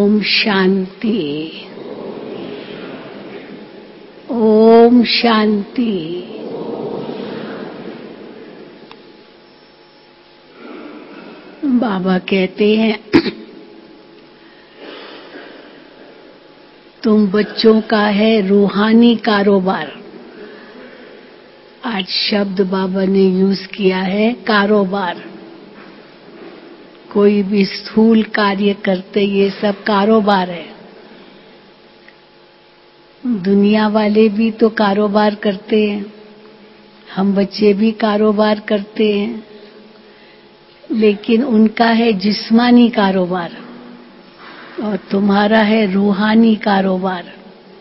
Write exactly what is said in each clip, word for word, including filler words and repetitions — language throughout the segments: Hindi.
ओम शांति। ओम शांति। बाबा कहते हैं तुम बच्चों का है रूहानी कारोबार। आज शब्द बाबा ने यूज किया है कारोबार। कोई भी स्थूल कार्य करते ये सब कारोबार है। दुनिया वाले भी तो कारोबार करते हैं, हम बच्चे भी कारोबार करते हैं, लेकिन उनका है जिस्मानी कारोबार और तुम्हारा है रूहानी कारोबार।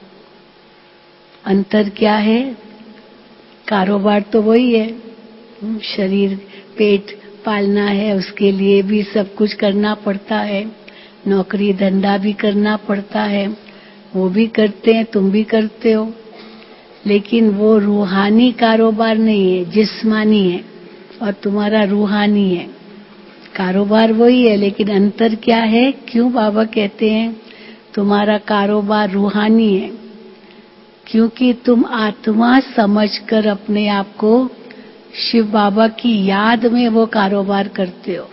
अंतर क्या है? कारोबार तो वही है, शरीर पेट पालना है, उसके लिए भी सब कुछ करना पड़ता है, नौकरी धंधा भी करना पड़ता है, वो भी करते हैं, तुम भी करते हो, लेकिन वो रूहानी कारोबार नहीं है, जिस्मानी है और तुम्हारा रूहानी है। कारोबार वही है, लेकिन अंतर क्या है? क्यों बाबा कहते हैं तुम्हारा कारोबार रूहानी है? क्योंकि तुम आत्मा समझकर अपने आप को शिव बाबा की याद में वो कारोबार करते हो,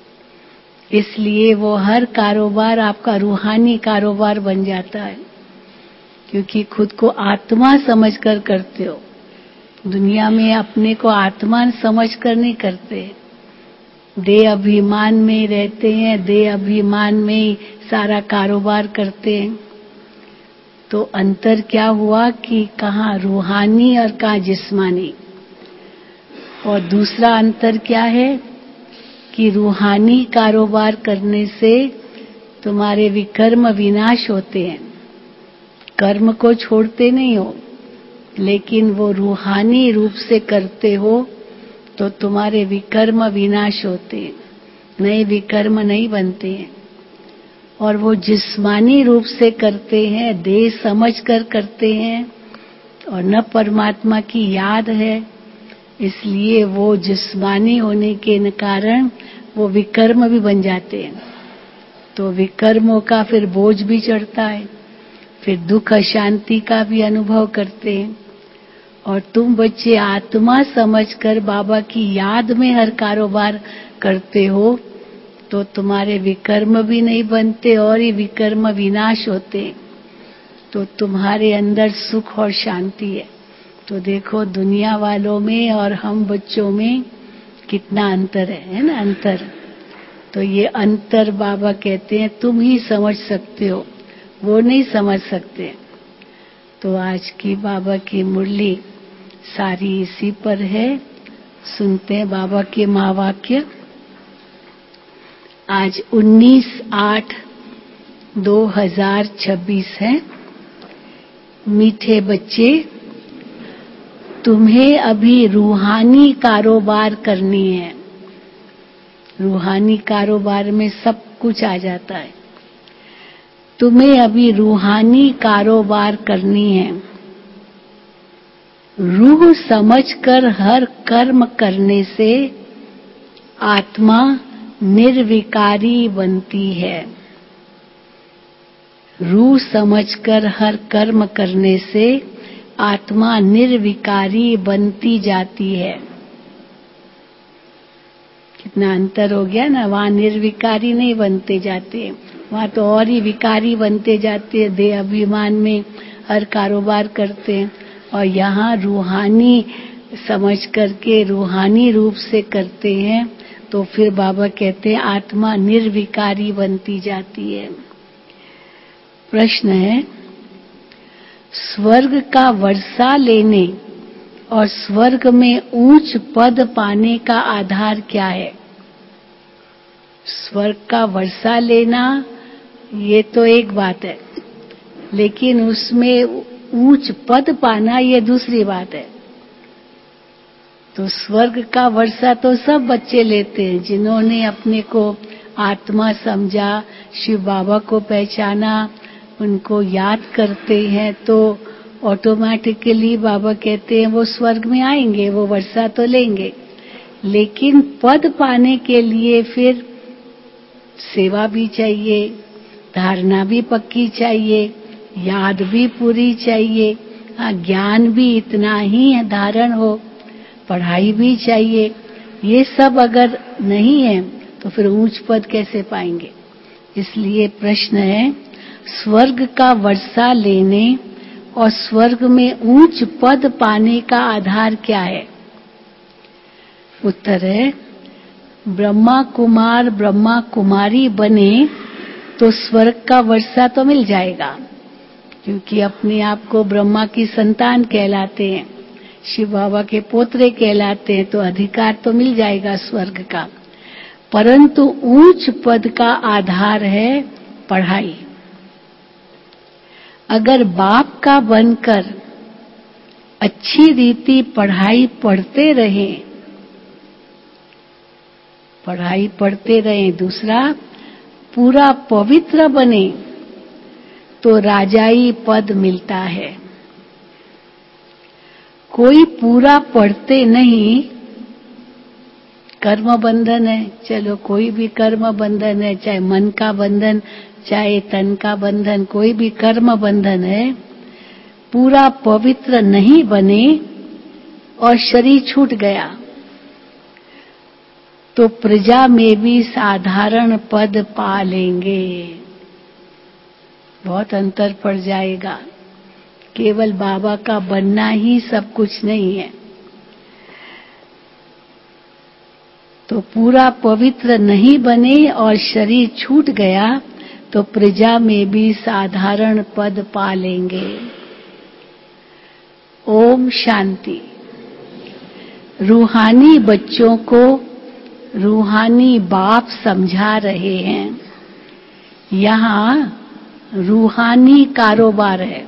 इसलिए वो हर कारोबार आपका रूहानी कारोबार बन जाता है, क्योंकि खुद को आत्मा समझकर करते हो। दुनिया में अपने को आत्मा समझकर नहीं करते, देह अभिमान में रहते हैं, देह अभिमान में ही सारा कारोबार करते हैं। तो अंतर क्या हुआ कि कहाँ रूहानी और कहाँ जिस्मानी। और दूसरा अंतर क्या है कि रूहानी कारोबार करने से तुम्हारे विकर्म विनाश होते हैं। कर्म को छोड़ते नहीं हो, लेकिन वो रूहानी रूप से करते हो तो तुम्हारे विकर्म विनाश होते हैं, नए विकर्म नहीं बनते हैं। और वो जिस्मानी रूप से करते हैं, देह समझ कर करते हैं और न परमात्मा की याद है, इसलिए वो जिस्मानी होने के कारण वो विकर्म भी बन जाते हैं। तो विकर्मों का फिर बोझ भी चढ़ता है, फिर दुख अशांति का भी अनुभव करते हैं। और तुम बच्चे आत्मा समझकर बाबा की याद में हर कारोबार करते हो तो तुम्हारे विकर्म भी नहीं बनते और ये विकर्म विनाश होते, तो तुम्हारे अंदर सुख और शांति है। तो देखो दुनिया वालों में और हम बच्चों में कितना अंतर है, है ना? अंतर। तो ये अंतर बाबा कहते हैं तुम ही समझ सकते हो, वो नहीं समझ सकते। तो आज की बाबा की मुरली सारी इसी पर है। सुनते हैं बाबा के महावाक्य। आज उन्नीस आठ दो हजार छब्बीस है। मीठे बच्चे, तुम्हें अभी रूहानी कारोबार करनी है। रूहानी कारोबार में सब कुछ आ जाता है। तुम्हें अभी रूहानी कारोबार करनी है। रूह समझकर हर कर्म करने से आत्मा निर्विकारी बनती है। रूह समझकर हर कर्म करने से आत्मा निर्विकारी बनती जाती है। कितना अंतर हो गया ना? वहां निर्विकारी नहीं बनते जाते, वहां तो और ही विकारी बनते जाते हैं, देह अभिमान में हर कारोबार करते हैं। और यहाँ रूहानी समझ करके रूहानी रूप से करते हैं तो फिर बाबा कहते हैं आत्मा निर्विकारी बनती जाती है। प्रश्न है, स्वर्ग का वर्षा लेने और स्वर्ग में ऊंच पद पाने का आधार क्या है? स्वर्ग का वर्षा लेना ये तो एक बात है, लेकिन उसमें ऊंच पद पाना ये दूसरी बात है। तो स्वर्ग का वर्षा तो सब बच्चे लेते हैं जिन्होंने अपने को आत्मा समझा, शिव बाबा को पहचाना, उनको याद करते हैं, तो ऑटोमेटिकली बाबा कहते हैं वो स्वर्ग में आएंगे, वो वर्षा तो लेंगे। लेकिन पद पाने के लिए फिर सेवा भी चाहिए, धारणा भी पक्की चाहिए, याद भी पूरी चाहिए, हाँ ज्ञान भी इतना ही धारण हो, पढ़ाई भी चाहिए। ये सब अगर नहीं है तो फिर ऊंच पद कैसे पाएंगे? इसलिए प्रश्न है, स्वर्ग का वर्षा लेने और स्वर्ग में ऊंच पद पाने का आधार क्या है? उत्तर है, ब्रह्मा कुमार ब्रह्मा कुमारी बने तो स्वर्ग का वर्षा तो मिल जाएगा, क्योंकि अपने आप को ब्रह्मा की संतान कहलाते हैं, शिव बाबा के पोत्रे कहलाते हैं, तो अधिकार तो मिल जाएगा स्वर्ग का। परंतु ऊंच पद का आधार है पढ़ाई। अगर बाप का बनकर अच्छी रीति पढ़ाई पढ़ते रहे, पढ़ाई पढ़ते रहे, दूसरा पूरा पवित्र बने तो राजाई पद मिलता है। कोई पूरा पढ़ते नहीं, कर्म बंधन है, चलो कोई भी कर्म बंधन है, चाहे मन का बंधन चाहे तन का बंधन, कोई भी कर्म बंधन है, पूरा पवित्र नहीं बने और शरीर छूट गया तो प्रजा में भी साधारण पद पा लेंगे। बहुत अंतर पड़ जाएगा। केवल बाबा का बनना ही सब कुछ नहीं है। तो पूरा पवित्र नहीं बने और शरीर छूट गया तो प्रजा में भी साधारण पद पा लेंगे। ओम शांति। रूहानी बच्चों को रूहानी बाप समझा रहे हैं। यहाँ रूहानी कारोबार है,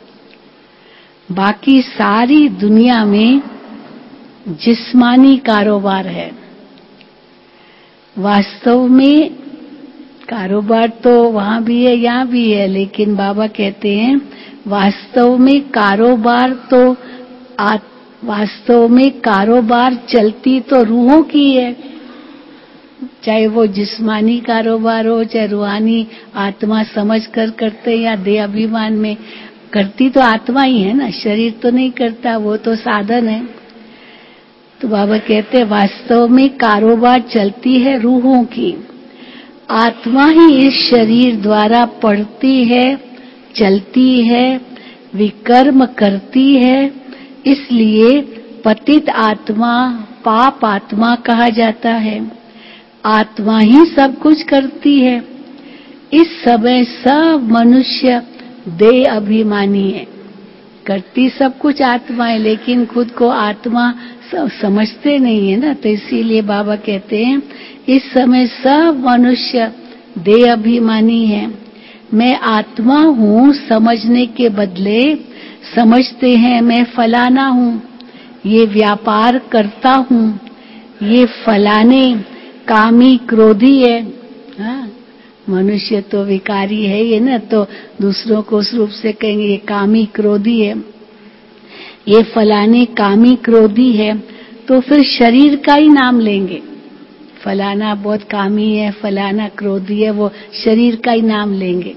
बाकी सारी दुनिया में जिस्मानी कारोबार है। वास्तव में कारोबार तो वहां भी है यहाँ भी है, लेकिन बाबा कहते हैं वास्तव में कारोबार तो आ, वास्तव में कारोबार चलती तो रूहों की है, चाहे वो जिस्मानी कारोबार हो चाहे रूहानी आत्मा समझ कर करते या देह अभिमान में करती तो आत्मा ही है ना, शरीर तो नहीं करता, वो तो साधन है। तो बाबा कहते हैं वास्तव में कारोबार चलती है रूहों की, आत्मा ही इस शरीर द्वारा पढ़ती है, चलती है, विकर्म करती है। इसलिए पतित आत्मा पाप आत्मा कहा जाता है। आत्मा ही सब कुछ करती है। इस समय सब मनुष्य देह अभिमानी है, करती सब कुछ आत्मा है, लेकिन खुद को आत्मा समझते नहीं है ना। तो इसीलिए बाबा कहते हैं इस समय सब मनुष्य देह अभिमानी है। मैं आत्मा हूँ समझने के बदले समझते हैं मैं फलाना हूँ, ये व्यापार करता हूँ, ये फलाने कामी क्रोधी है। हाँ, मनुष्य तो विकारी है ये ना, तो दूसरों को उस रूप से कहेंगे ये कामी क्रोधी है, ये फलाने कामी क्रोधी है, तो फिर शरीर का ही नाम लेंगे। फलाना बहुत कामी है, फलाना क्रोधी है, वो शरीर का ही नाम लेंगे।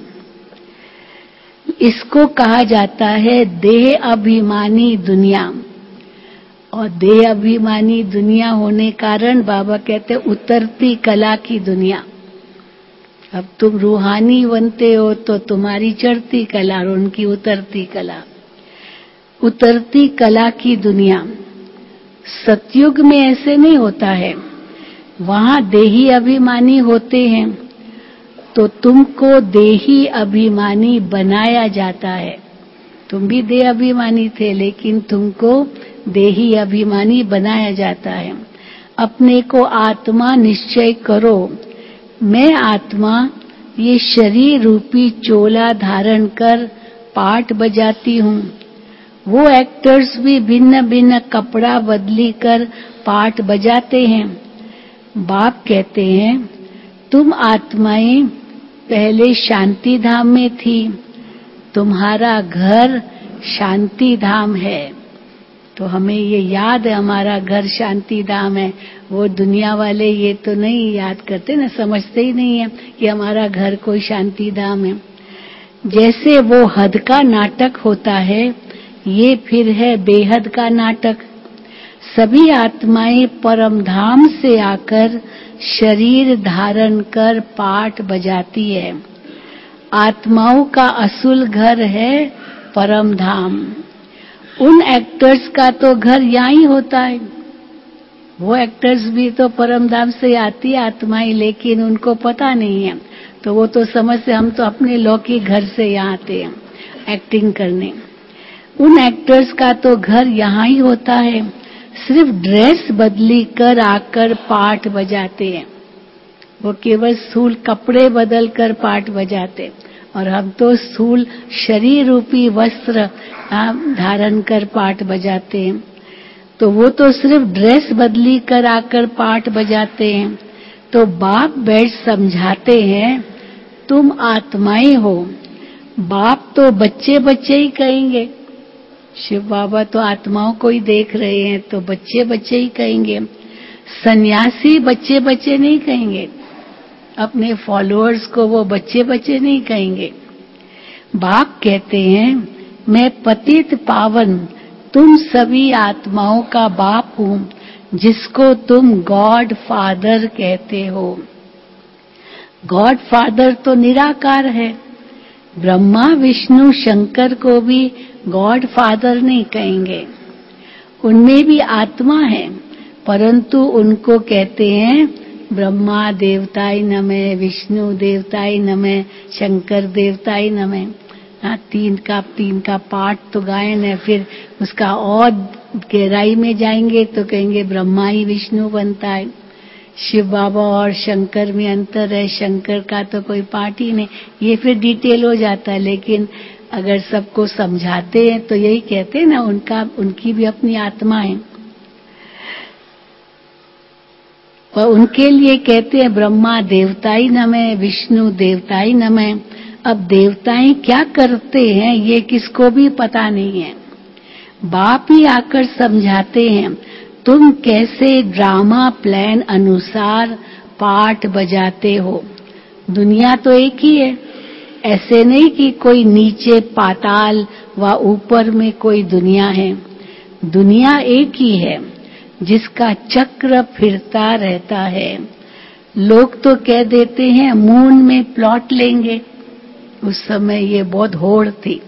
इसको कहा जाता है देह अभिमानी दुनिया। और देह अभिमानी दुनिया होने कारण बाबा कहते उतरती कला की दुनिया। अब तुम रूहानी बनते हो तो तुम्हारी चढ़ती कला और उनकी उतरती कला। उतरती कला की दुनिया। सतयुग में ऐसे नहीं होता है, वहां देही अभिमानी होते हैं तो तुमको देही अभिमानी बनाया जाता है। तुम भी देह अभिमानी थे, लेकिन तुमको देही अभिमानी बनाया जाता है। अपने को आत्मा निश्चय करो, मैं आत्मा ये शरीर रूपी चोला धारण कर पाठ बजाती हूँ। वो एक्टर्स भी भिन्न भिन्न कपड़ा बदली कर पाठ बजाते हैं। बाप कहते हैं तुम आत्माएं पहले शांति धाम में थी, तुम्हारा घर शांति धाम है। तो हमें ये याद है हमारा घर शांति धाम है, वो दुनिया वाले ये तो नहीं याद करते ना, समझते ही नहीं है कि हमारा घर कोई शांति धाम है। जैसे वो हद का नाटक होता है, ये फिर है बेहद का नाटक। सभी आत्माएं परम धाम से आकर शरीर धारण कर पाठ बजाती है। आत्माओं का असुल घर है परम धाम। उन एक्टर्स का तो घर यहाँ ही होता है। वो एक्टर्स भी तो परम धाम से आती है आत्माएं, लेकिन उनको पता नहीं है। तो वो तो समझते हम तो अपने लौकिक घर से यहाँ आते हैं एक्टिंग करने। उन एक्टर्स का तो घर यहाँ ही होता है, सिर्फ ड्रेस बदली कर आकर पाठ बजाते हैं। वो केवल स्थूल कपड़े बदल कर पाठ बजाते, और हम तो स्थूल शरीर रूपी वस्त्र धारण कर पाठ बजाते हैं। तो वो तो सिर्फ ड्रेस बदली कर आकर पाठ बजाते हैं। तो बाप बैठ समझाते हैं, तुम आत्माएं हो। बाप तो बच्चे बच्चे ही कहेंगे। शिव बाबा तो आत्माओं को ही देख रहे हैं, तो बच्चे बच्चे ही कहेंगे। सन्यासी बच्चे बच्चे नहीं कहेंगे, अपने फॉलोअर्स को वो बच्चे बच्चे नहीं कहेंगे। बाप कहते हैं, मैं पतित पावन तुम सभी आत्माओं का बाप हूँ, जिसको तुम गॉड फादर कहते हो। गॉड फादर तो निराकार है। ब्रह्मा विष्णु शंकर को भी गॉड फादर नहीं कहेंगे। उनमें भी आत्मा है, परंतु उनको कहते हैं ब्रह्मा देवताय नमः, विष्णु देवताय नमः, शंकर देवताय नमः। हाँ, तीन का तीन का पाठ तो गायन है। फिर उसका और गहराई में जाएंगे तो कहेंगे ब्रह्मा ही विष्णु बनता है। शिव बाबा और शंकर में अंतर है, शंकर का तो कोई पाठ ही नहीं। ये फिर डिटेल हो जाता है, लेकिन अगर सबको समझाते हैं तो यही कहते हैं ना, उनका उनकी भी अपनी आत्मा है। और उनके लिए कहते हैं ब्रह्मा देवताई नमः, विष्णु देवताई नमः। अब देवताएं क्या करते हैं ये किसको भी पता नहीं है। बाप ही आकर समझाते हैं, तुम कैसे ड्रामा प्लान अनुसार पाठ बजाते हो। दुनिया तो एक ही है, ऐसे नहीं कि कोई नीचे पाताल व ऊपर में कोई दुनिया है। दुनिया एक ही है, जिसका चक्र फिरता रहता है। लोग तो कह देते हैं मून में प्लॉट लेंगे। उस समय ये बहुत होड़ थी,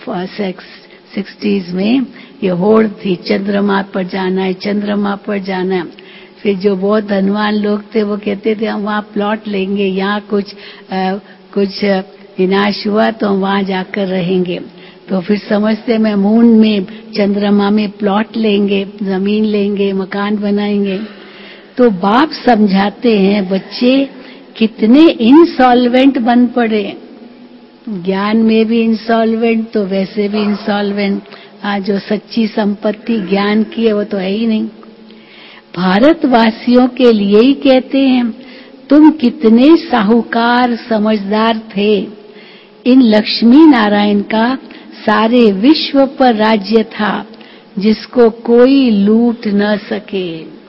सिक्सटीज में ये होड़ थी, चंद्रमा पर जाना है, चंद्रमा पर जाना है। फिर जो बहुत धनवान लोग थे वो कहते थे हम वहाँ प्लॉट लेंगे, यहाँ कुछ आ, कुछ विनाश हुआ तो हम वहाँ जाकर रहेंगे। तो फिर समझते मैं मून में चंद्रमा में प्लॉट लेंगे, जमीन लेंगे, मकान बनाएंगे। तो बाप समझाते हैं बच्चे कितने इंसॉल्वेंट बन पड़े, ज्ञान में भी इंसॉल्वेंट तो वैसे भी इंसॉल्वेंट। आज जो सच्ची संपत्ति ज्ञान की है वो तो है ही नहीं। भारतवासियों के लिए ही कहते हैं, तुम कितने साहूकार समझदार थे। इन लक्ष्मी नारायण का सारे विश्व पर राज्य था, जिसको कोई लूट न सके।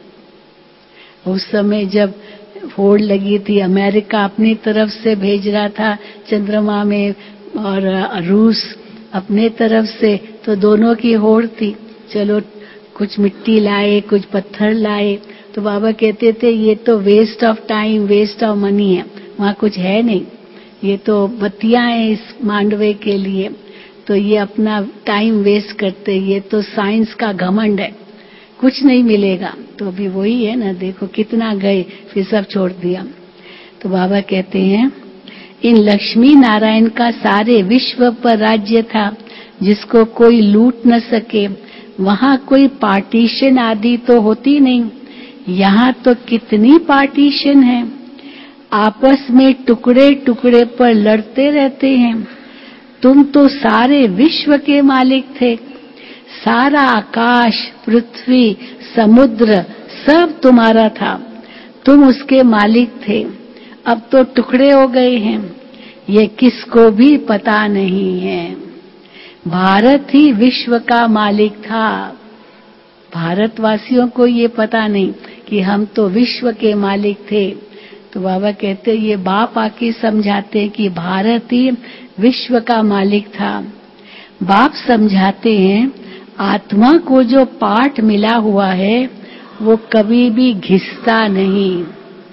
उस समय जब होड़ लगी थी, अमेरिका अपनी तरफ से भेज रहा था चंद्रमा में और रूस अपने तरफ से, तो दोनों की होड़ थी। चलो कुछ मिट्टी लाए, कुछ पत्थर लाए, तो बाबा कहते थे ये तो waste of time, waste of money है, वहाँ कुछ है नहीं, ये तो बत्तियां हैं इस मांडवे के लिए, तो ये अपना टाइम वेस्ट करते, ये तो साइंस का घमंड है, कुछ नहीं मिलेगा। तो अभी वही है ना, देखो कितना गए फिर सब छोड़ दिया। तो बाबा कहते हैं इन लक्ष्मी नारायण का सारे विश्व पर राज्य था, जिसको कोई लूट न सके। वहाँ कोई पार्टीशन आदि तो होती नहीं, यहाँ तो कितनी पार्टीशन है, आपस में टुकड़े टुकड़े पर लड़ते रहते हैं। तुम तो सारे विश्व के मालिक थे, सारा आकाश, पृथ्वी, समुद्र सब तुम्हारा था, तुम उसके मालिक थे। अब तो टुकड़े हो गए हैं, ये किसको भी पता नहीं है। भारत ही विश्व का मालिक था, भारतवासियों को ये पता नहीं कि हम तो विश्व के मालिक थे। तो बाबा कहते ये बाप आके समझाते कि भारत ही विश्व का मालिक था। बाप समझाते हैं आत्मा को जो पाठ मिला हुआ है वो कभी भी घिसता नहीं।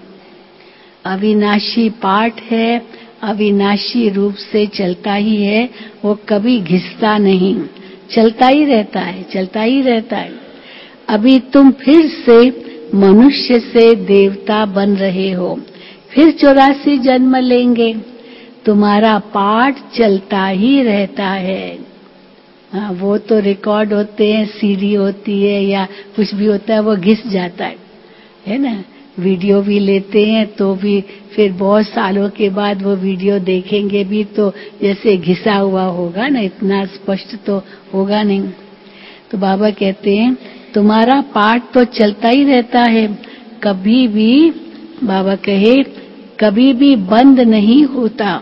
अविनाशी पाठ है, अविनाशी रूप से चलता ही है, वो कभी घिसता नहीं, चलता ही रहता है, चलता ही रहता है। अभी तुम फिर से मनुष्य से देवता बन रहे हो, फिर चौरासी जन्म लेंगे, तुम्हारा पाठ चलता ही रहता है। हाँ, वो तो रिकॉर्ड होते हैं, सीडी होती है या कुछ भी होता है, वो घिस जाता है, है ना। वीडियो भी लेते हैं तो भी फिर बहुत सालों के बाद वो वीडियो देखेंगे भी तो जैसे घिसा हुआ होगा ना, इतना स्पष्ट तो होगा नहीं। तो बाबा कहते हैं तुम्हारा पाठ तो चलता ही रहता है, कभी भी, बाबा कहे कभी भी बंद नहीं होता,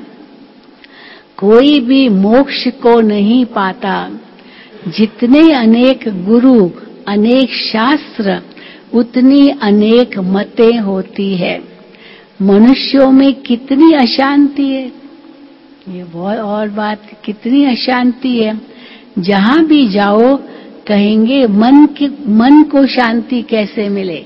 कोई भी मोक्ष को नहीं पाता। जितने अनेक गुरु, अनेक शास्त्र, उतनी अनेक मतें होती है। मनुष्यों में कितनी अशांति है, ये बहुत और बात, कितनी अशांति है। जहां भी जाओ कहेंगे मन की मन को शांति कैसे मिले।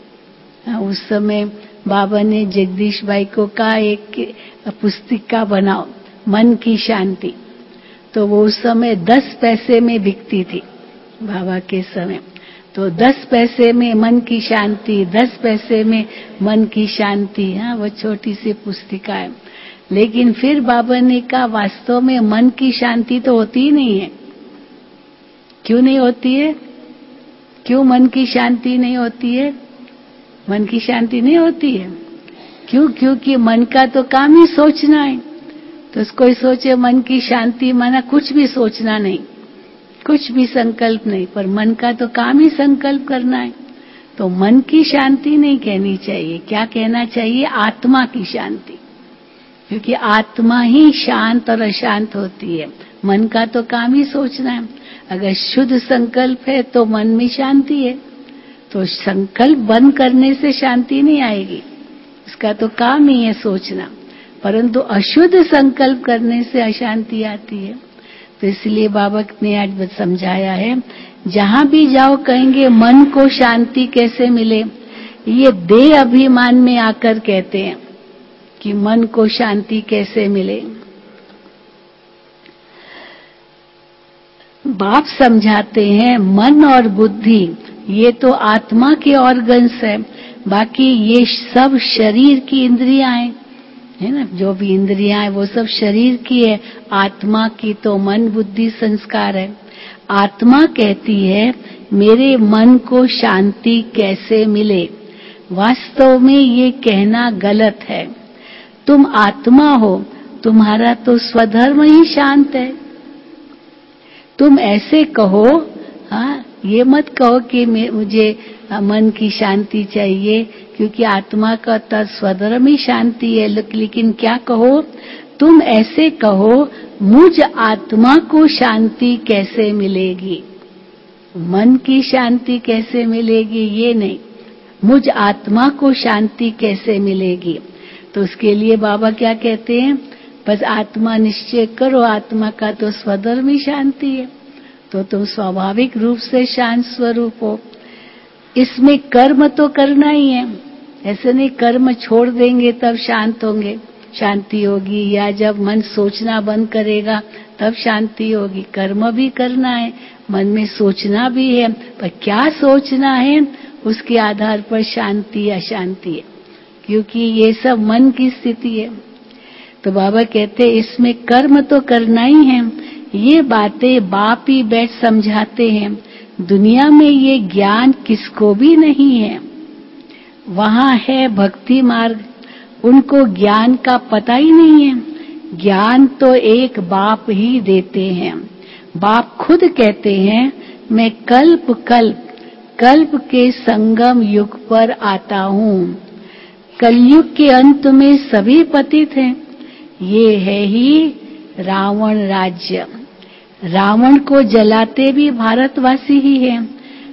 उस समय बाबा ने जगदीश भाई को कहा एक पुस्तिका बनाओ, मन की शांति। तो वो उस समय दस पैसे में बिकती थी बाबा के समय। तो दस पैसे में मन की शांति, दस पैसे में मन की शांति, हाँ वो छोटी सी पुस्तिका है। लेकिन फिर बाबा ने कहा वास्तव में मन की शांति तो होती ही नहीं है। क्यों नहीं होती है? क्यों मन की शांति नहीं होती है? मन की शांति नहीं होती है क्यों? क्योंकि मन का तो काम ही सोचना है। तो कोई सोचे मन की शांति माना कुछ भी सोचना नहीं, कुछ भी संकल्प नहीं, पर मन का तो काम ही संकल्प करना है। तो मन की शांति नहीं कहनी चाहिए, क्या कहना चाहिए? आत्मा की शांति, क्योंकि आत्मा ही शांत और अशांत होती है। मन का तो काम ही सोचना है। अगर शुद्ध संकल्प है तो मन में शांति है। तो संकल्प बंद करने से शांति नहीं आएगी, इसका तो काम ही है सोचना। परंतु अशुद्ध संकल्प करने से अशांति आती है। तो इसलिए बाबा ने आज समझाया है, जहां भी जाओ कहेंगे मन को शांति कैसे मिले। ये देह अभिमान में आकर कहते हैं कि मन को शांति कैसे मिले। बाप समझाते हैं मन और बुद्धि ये तो आत्मा के ऑर्गन्स है, बाकी ये सब शरीर की इंद्रियां हैं, है ना। जो भी इंद्रियां हैं वो सब शरीर की है, आत्मा की तो मन बुद्धि संस्कार है। आत्मा कहती है मेरे मन को शांति कैसे मिले। वास्तव में ये कहना गलत है। तुम आत्मा हो, तुम्हारा तो स्वधर्म ही शांत है। तुम ऐसे कहो, हाँ, ये मत कहो कि मुझे मन की शांति चाहिए, क्योंकि आत्मा का तो स्वधर्म ही शांति है। लेकिन क्या कहो, तुम ऐसे कहो मुझ आत्मा को शांति कैसे मिलेगी। मन की शांति कैसे मिलेगी ये नहीं, मुझ आत्मा को शांति कैसे मिलेगी। तो उसके लिए बाबा क्या कहते हैं, बस आत्मा निश्चय करो, आत्मा का तो स्वधर्म ही शांति है, तो तुम स्वाभाविक रूप से शांत स्वरूप हो। इसमें कर्म तो करना ही है, ऐसे नहीं कर्म छोड़ देंगे तब शांत होंगे, शांति होगी, या जब मन सोचना बंद करेगा तब शांति होगी। कर्म भी करना है, मन में सोचना भी है, पर क्या सोचना है उसके आधार पर शांति अशांति है, क्योंकि ये सब मन की स्थिति है। तो बाबा कहते हैं इसमें कर्म तो करना ही है। ये बातें बाप ही बैठ समझाते हैं। दुनिया में ये ज्ञान किसको भी नहीं है। वहां है भक्ति मार्ग, उनको ज्ञान का पता ही नहीं है। ज्ञान तो एक बाप ही देते हैं। बाप खुद कहते हैं मैं कल्प कल्प कल्प के संगम युग पर आता हूँ। कलयुग के अंत में सभी पतित हैं। ये है ही रावण राज्य। रावण को जलाते भी भारतवासी ही हैं।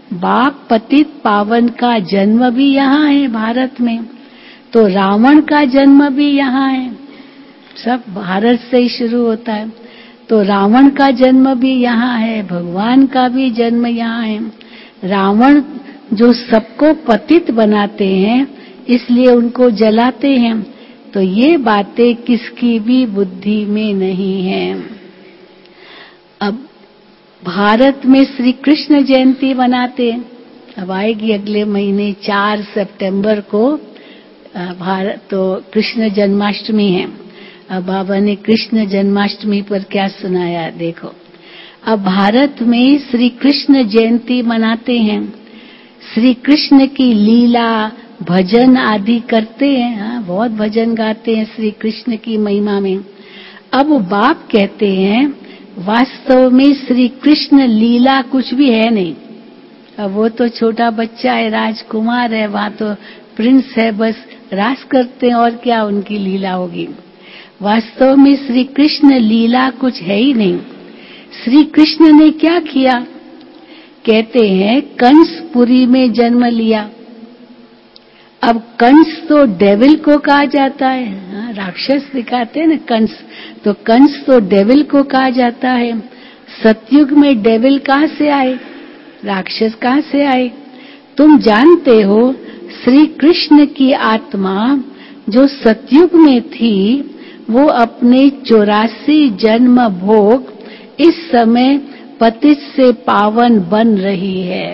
बाप पतित पावन का जन्म भी यहाँ है भारत में, तो रावण का जन्म भी यहाँ है। सब भारत से ही शुरू होता है। तो रावण का जन्म भी यहाँ है, भगवान का भी जन्म यहाँ है। रावण जो सबको पतित बनाते हैं, इसलिए उनको जलाते हैं। तो ये बातें किसकी भी बुद्धि में नहीं है। अब भारत में श्री कृष्ण जयंती मनाते हैं। अब आएगी अगले महीने चार सितंबर को भारत तो कृष्ण जन्माष्टमी है। अब बाबा ने कृष्ण जन्माष्टमी पर क्या सुनाया देखो। अब भारत में श्री कृष्ण जयंती मनाते हैं, श्री कृष्ण की लीला भजन आदि करते हैं। हाँ, बहुत भजन गाते हैं श्री कृष्ण की महिमा में। अब बाप कहते हैं वास्तव में श्री कृष्ण लीला कुछ भी है नहीं। अब वो तो छोटा बच्चा है, राजकुमार है, वहां तो प्रिंस है, बस रास करते हैं और क्या उनकी लीला होगी। वास्तव में श्री कृष्ण लीला कुछ है ही नहीं। श्री कृष्ण ने क्या किया? कहते हैं कंसपुरी में जन्म लिया। अब कंस तो डेविल को कहा जाता है, हाँ, राक्षस दिखाते हैं ना कंस, तो कंस तो डेविल को कहा जाता है। सतयुग में डेविल कहाँ से आए? राक्षस कहाँ से आए? तुम जानते हो श्री कृष्ण की आत्मा जो सतयुग में थी, वो अपने चौरासी जन्म भोग इस समय पतित से पावन बन रही है,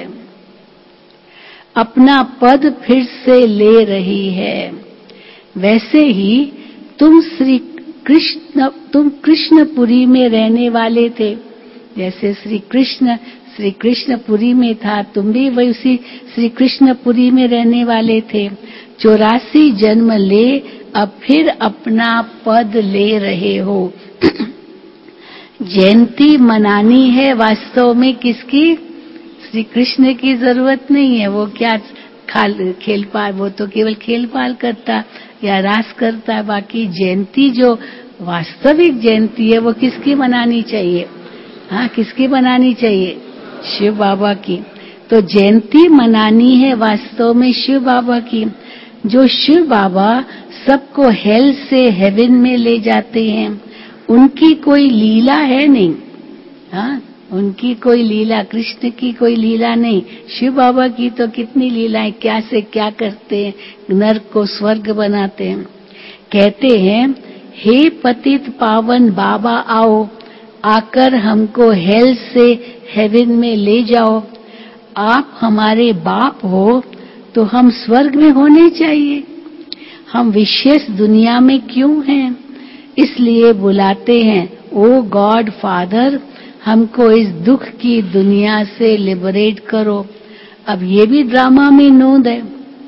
अपना पद फिर से ले रही है। वैसे ही तुम श्री कृष्ण तुम कृष्णपुरी में रहने वाले थे। जैसे श्री कृष्ण श्री कृष्णपुरी में था, तुम भी वही उसी श्री कृष्णपुरी में रहने वाले थे। चौरासी जन्म ले अब फिर अपना पद ले रहे हो। जयंती मनानी है वास्तव में किसकी? श्री कृष्ण की जरूरत नहीं है। वो क्या खाल खेल पाल, वो तो केवल खेल पाल करता या रास करता है। बाकी जयंती जो वास्तविक जयंती है वो किसकी मनानी चाहिए? हाँ, किसकी मनानी चाहिए? शिव बाबा की। तो जयंती मनानी है वास्तव में शिव बाबा की। जो शिव बाबा सबको हेल से हेवन में ले जाते हैं, उनकी कोई लीला है नहीं। हाँ, उनकी कोई लीला, कृष्ण की कोई लीला नहीं। शिव बाबा की तो कितनी लीलाएं, क्या से क्या करते हैं, नरक को स्वर्ग बनाते हैं। कहते हैं हे पतित पावन बाबा आओ, आकर हमको हेल से हेवन में ले जाओ। आप हमारे बाप हो तो हम स्वर्ग में होने चाहिए। हम विशेष दुनिया में क्यों हैं? इसलिए बुलाते हैं ओ गॉड फादर, हमको इस दुख की दुनिया से लिबरेट करो। अब ये भी ड्रामा में नोंद है।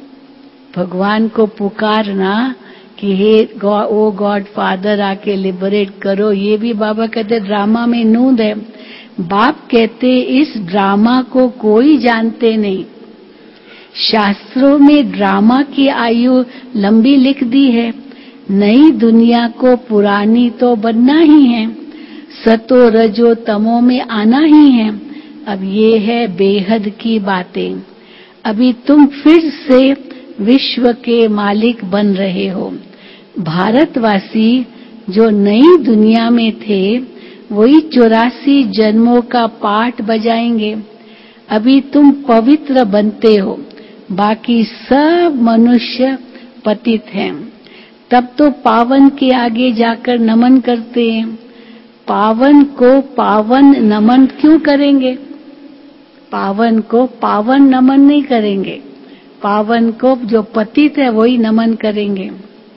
भगवान को पुकारना कि हे ओ गॉड फादर आके लिबरेट करो, ये भी बाबा कहते ड्रामा में नोंद है। बाप कहते इस ड्रामा को कोई जानते नहीं। शास्त्रों में ड्रामा की आयु लंबी लिख दी है। नई दुनिया को पुरानी तो बनना ही है, सतो रजो तमो में आना ही है। अब ये है बेहद की बातें। अभी तुम फिर से विश्व के मालिक बन रहे हो। भारतवासी जो नई दुनिया में थे, वही चौरासी जन्मों का पाठ बजाएंगे। अभी तुम पवित्र बनते हो, बाकी सब मनुष्य पतित हैं। तब तो पावन के आगे जाकर नमन करते हैं। पावन को पावन नमन क्यों करेंगे? पावन को पावन नमन नहीं करेंगे। पावन को जो पतित है वही नमन करेंगे।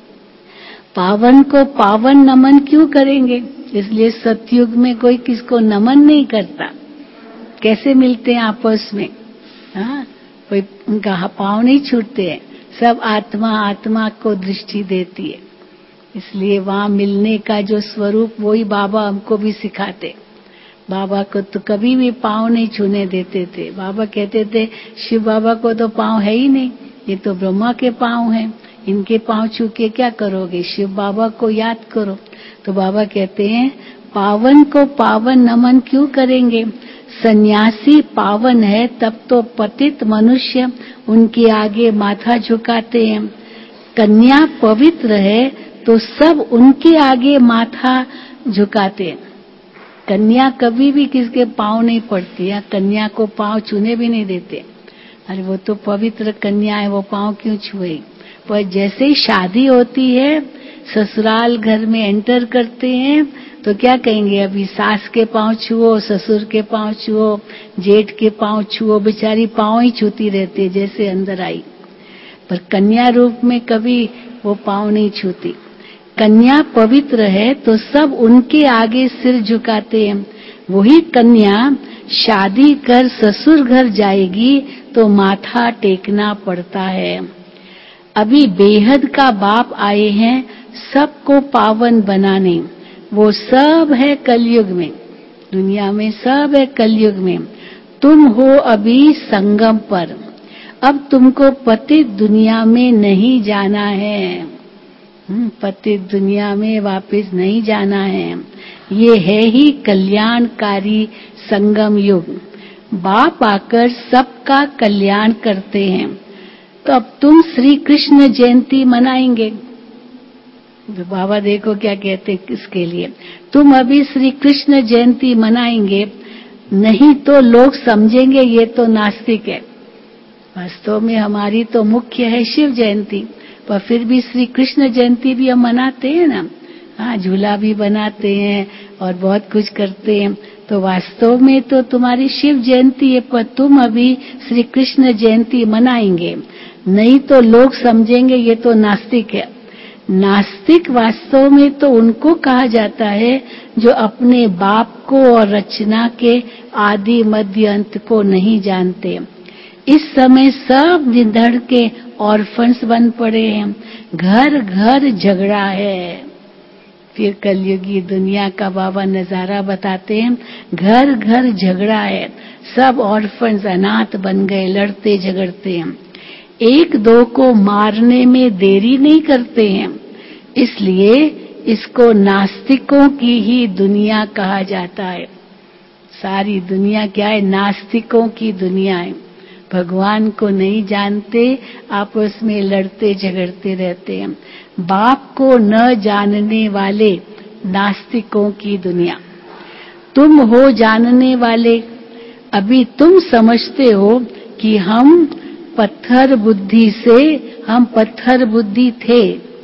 पावन को पावन नमन क्यों करेंगे? इसलिए सतयुग में कोई किसको नमन नहीं करता। कैसे मिलते हैं आपस में? हाँ, कोई उनका पाँव नहीं छूटते हैं। सब आत्मा आत्मा को दृष्टि देती है। इसलिए वहां मिलने का जो स्वरूप वही बाबा हमको भी सिखाते। बाबा को तो कभी भी पाँव नहीं छूने देते थे। बाबा कहते थे शिव बाबा को तो पाँव है ही नहीं, ये तो ब्रह्मा के पाँव हैं, इनके पाँव छू के क्या करोगे? शिव बाबा को याद करो। तो बाबा कहते हैं पावन को पावन नमन क्यों करेंगे? सन्यासी पावन है तब तो पतित मनुष्य उनके आगे माथा झुकाते हैं। कन्या पवित्र है तो सब उनके आगे माथा झुकाते हैं। कन्या कभी भी किसके पांव नहीं पड़ती है, कन्या को पांव छूने भी नहीं देते। अरे वो तो पवित्र कन्या है, वो पांव क्यों छुए। पर जैसे ही शादी होती है, ससुराल घर में एंटर करते हैं तो क्या कहेंगे, अभी सास के पांव छुओ, ससुर के पांव छुओ, जेठ के पांव छुओ। बेचारी पांव ही छूती रहती है जैसे अंदर आई, पर कन्या रूप में कभी वो पांव नहीं छूती। कन्या पवित्र है तो सब उनके आगे सिर झुकाते हैं। वही कन्या शादी कर ससुर घर जाएगी तो माथा टेकना पड़ता है। अभी बेहद का बाप आए हैं सबको पावन बनाने। वो सब है कलयुग में, दुनिया में सब है कलयुग में। तुम हो अभी संगम पर, अब तुमको पतित दुनिया में नहीं जाना है। पतित दुनिया में वापस नहीं जाना है। ये है ही कल्याणकारी संगम युग। बाप आकर सबका कल्याण करते हैं। तो अब तुम श्री कृष्ण जयंती मनाएंगे। तो बाबा देखो क्या कहते हैं किसके लिए, तुम अभी श्री कृष्ण जयंती मनाएंगे, नहीं तो लोग समझेंगे ये तो नास्तिक है। वास्तव में हमारी तो मुख्य है शिव जयंती, पर फिर भी श्री कृष्ण जयंती भी हम मनाते हैं ना। हाँ, झूला भी बनाते हैं और बहुत कुछ करते हैं। तो वास्तव में तो तुम्हारी शिव जयंती है, पर तुम अभी श्री कृष्ण जयंती मनाएंगे, नहीं तो लोग समझेंगे ये तो नास्तिक है। नास्तिक वास्तव में तो उनको कहा जाता है जो अपने बाप को और रचना के आदि मध्य अंत को नहीं जानते। इस समय सब निधड़ के ऑर्फन्स बन पड़े हैं, घर घर झगड़ा है। फिर कलयुगी दुनिया का बाबा नजारा बताते हैं, घर घर झगड़ा है, सब ऑर्फन्स अनाथ बन गए, लड़ते झगड़ते हैं। एक दो को मारने में देरी नहीं करते हैं, इसलिए इसको नास्तिकों की ही दुनिया कहा जाता है। सारी दुनिया क्या है, नास्तिकों की दुनिया है। भगवान को नहीं जानते, आपस में लड़ते झगड़ते रहते हैं। बाप को न जानने वाले नास्तिकों की दुनिया। तुम हो जानने वाले। अभी तुम समझते हो कि हम पत्थर बुद्धि से, हम पत्थर बुद्धि थे,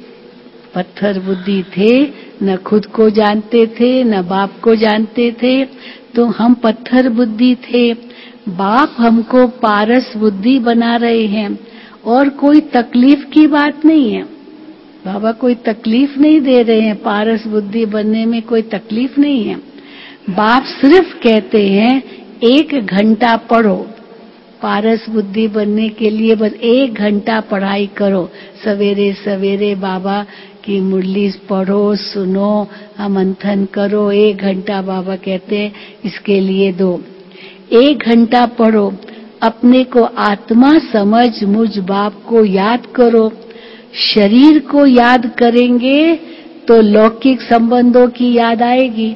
पत्थर बुद्धि थे, न खुद को जानते थे न बाप को जानते थे, तो हम पत्थर बुद्धि थे। बाप हमको पारस बुद्धि बना रहे हैं और कोई तकलीफ की बात नहीं है। बाबा कोई तकलीफ नहीं दे रहे हैं, पारस बुद्धि बनने में कोई तकलीफ नहीं है। बाप सिर्फ कहते हैं एक घंटा पढ़ो, पारस बुद्धि बनने के लिए बस एक घंटा पढ़ाई करो। सवेरे सवेरे बाबा की मुरली पढ़ो, सुनो, मंथन करो। एक घंटा बाबा कहते हैं इसके लिए दो। एक घंटा पढ़ो, अपने को आत्मा समझ मुझ बाप को याद करो। शरीर को याद करेंगे तो लौकिक संबंधों की याद आएगी।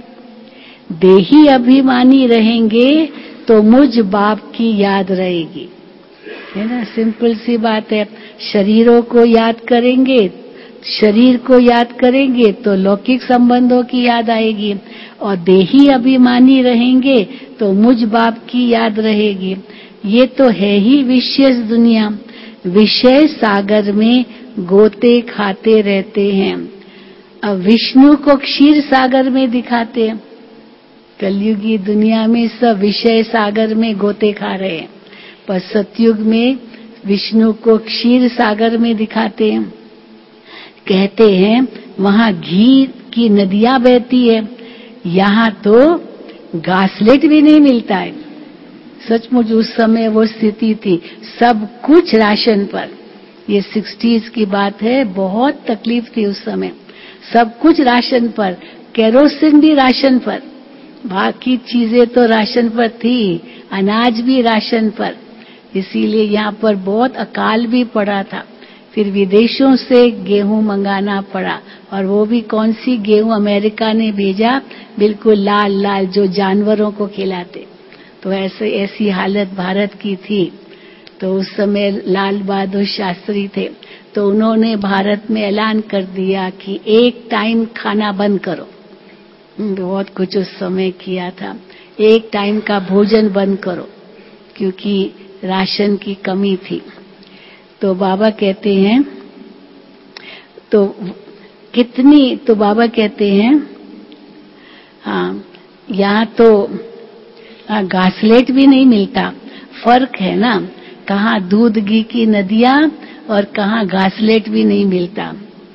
देही अभिमानी रहेंगे तो मुझ बाप की याद रहेगी, है ना। सिंपल सी बात है। शरीरों को याद करेंगे, शरीर को याद करेंगे तो लौकिक संबंधों की याद आएगी, और देही अभिमानी रहेंगे तो मुझ बाप की याद रहेगी। ये तो है ही विषय दुनिया। विषय सागर में गोते खाते रहते हैं। अब विष्णु को क्षीर सागर में दिखाते हैं। कलयुगी दुनिया में सब विषय सागर में गोते खा रहे हैं, पर सतयुग में विष्णु को क्षीर सागर में दिखाते हैं। कहते हैं वहां घी की नदियां बहती है, यहाँ तो घासलेट भी नहीं मिलता है। सचमुच उस समय वो स्थिति थी, सब कुछ राशन पर। ये सिक्सटीज की बात है, बहुत तकलीफ थी उस समय। सब कुछ राशन पर, केरोसिन भी राशन पर, बाकी चीजें तो राशन पर थी, अनाज भी राशन पर। इसीलिए यहाँ पर बहुत अकाल भी पड़ा था। फिर विदेशों से गेहूं मंगाना पड़ा, और वो भी कौन सी गेहूं, अमेरिका ने भेजा, बिल्कुल लाल लाल, जो जानवरों को खिलाते। तो ऐसे ऐसी हालत भारत की थी। तो उस समय लाल बहादुर शास्त्री थे, तो उन्होंने भारत में ऐलान कर दिया कि एक टाइम खाना बंद करो। बहुत कुछ उस समय किया था, एक टाइम का भोजन बंद करो, क्योंकि राशन की कमी थी। तो बाबा कहते हैं, तो कितनी तो बाबा कहते हैं, हाँ यहाँ तो हाँ, घासलेट भी नहीं मिलता। फर्क है ना, कहाँ दूध घी की नदियां और कहाँ घासलेट भी नहीं मिलता,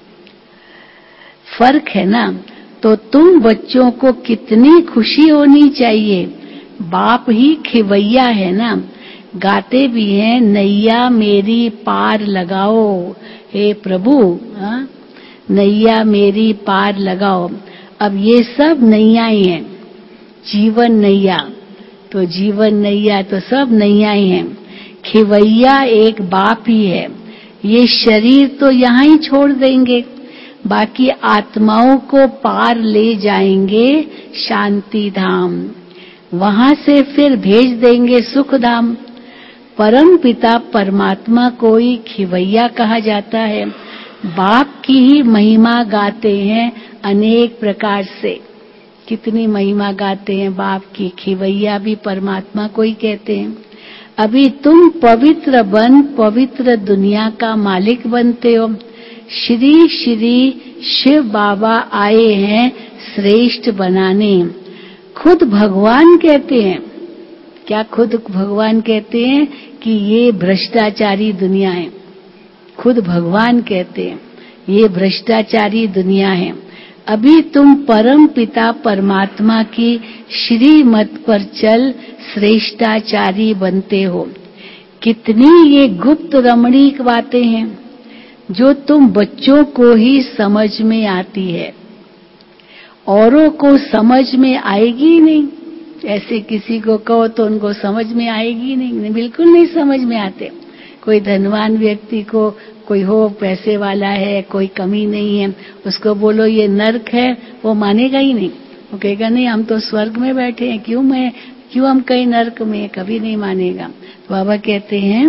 फर्क है ना। तो तुम बच्चों को कितनी खुशी होनी चाहिए, बाप ही खिवैया है ना। गाते भी हैं, नैया मेरी पार लगाओ हे प्रभु, हाँ नैया मेरी पार लगाओ। अब ये सब नैया ही हैं, जीवन नैया, तो जीवन नैया तो सब नैया ही हैं। खिवैया एक बाप ही है। ये शरीर तो यहाँ ही छोड़ देंगे, बाकी आत्माओं को पार ले जाएंगे शांति धाम, वहां से फिर भेज देंगे सुख धाम। परम पिता परमात्मा को ही खिवैया कहा जाता है। बाप की ही महिमा गाते हैं अनेक प्रकार से। कितनी महिमा गाते हैं बाप की, खिवैया भी परमात्मा को ही कहते हैं। अभी तुम पवित्र बन पवित्र दुनिया का मालिक बनते हो। श्री श्री शिव बाबा आए हैं श्रेष्ठ बनाने। खुद भगवान कहते हैं, क्या खुद भगवान कहते हैं कि ये भ्रष्टाचारी दुनिया है। खुद भगवान कहते हैं ये भ्रष्टाचारी दुनिया है। अभी तुम परम पिता परमात्मा की श्रीमत पर चल श्रेष्ठाचारी बनते हो। कितनी ये गुप्त रमणीक बातें हैं जो तुम बच्चों को ही समझ में आती है, औरों को समझ में आएगी नहीं। ऐसे किसी को कहो तो उनको समझ में आएगी नहीं, बिल्कुल नहीं समझ में आते। कोई धनवान व्यक्ति को, कोई हो पैसे वाला है, कोई कमी नहीं है, उसको बोलो ये नर्क है, वो मानेगा ही नहीं। वो कहेगा नहीं हम तो स्वर्ग में बैठे हैं, क्यों मैं क्यों हम कहीं नर्क में, कभी नहीं मानेगा। तो बाबा कहते हैं